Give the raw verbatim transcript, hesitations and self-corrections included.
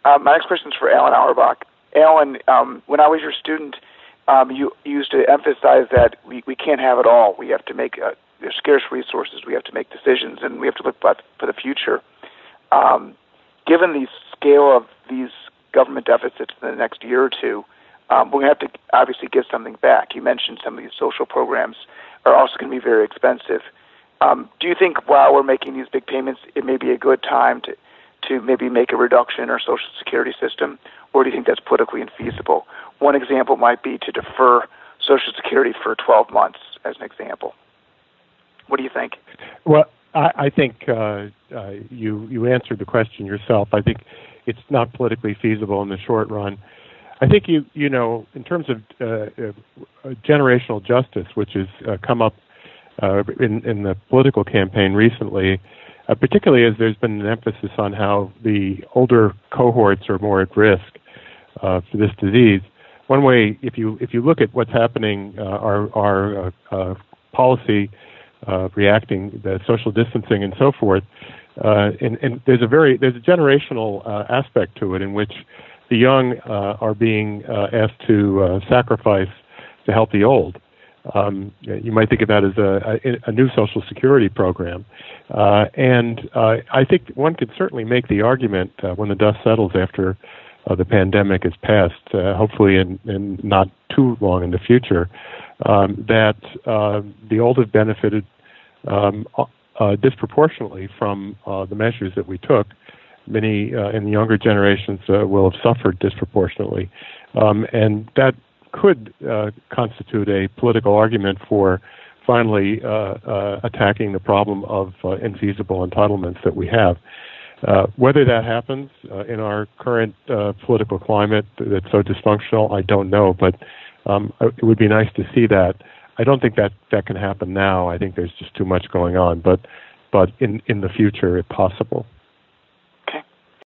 Uh, my next question is for Alan Auerbach. Alan, um, when I was your student, um, you used to emphasize that we, we can't have it all. We have to make uh, there's scarce resources. We have to make decisions, and we have to look for the future. Um, given the scale of these government deficits in the next year or two, um, we're going to have to obviously give something back. You mentioned some of these social programs are also going to be very expensive. Um, do you think while we're making these big payments, it may be a good time to to maybe make a reduction in our Social Security system, or do you think that's politically infeasible? One example might be to defer Social Security for twelve months, as an example. What do you think? Well, I, I think uh, uh, you you answered the question yourself. I think it's not politically feasible in the short run. I think you you know in terms of uh, uh, generational justice, which has uh, come up uh, in in the political campaign recently. Uh, particularly as there's been an emphasis on how the older cohorts are more at risk uh, for this disease. One way, if you if you look at what's happening, uh, our our uh, uh, policy uh, reacting, the social distancing and so forth, uh, and, and there's a very there's a generational uh, aspect to it in which the young uh, are being uh, asked to uh, sacrifice the healthy old. Um, you might think of that as a, a, a new Social Security program. Uh, and uh, I think one could certainly make the argument uh, when the dust settles after uh, the pandemic is passed, uh, hopefully in, in not too long in the future, um, that uh, the old have benefited um, uh, disproportionately from uh, the measures that we took. Many uh, in the younger generations uh, will have suffered disproportionately. Um, and that could uh, constitute a political argument for finally uh, uh, attacking the problem of uh, infeasible entitlements that we have. Uh, whether that happens uh, in our current uh, political climate that's so dysfunctional, I don't know, but um, it would be nice to see that. I don't think that that can happen now. I think there's just too much going on, but but in, in the future, it's possible.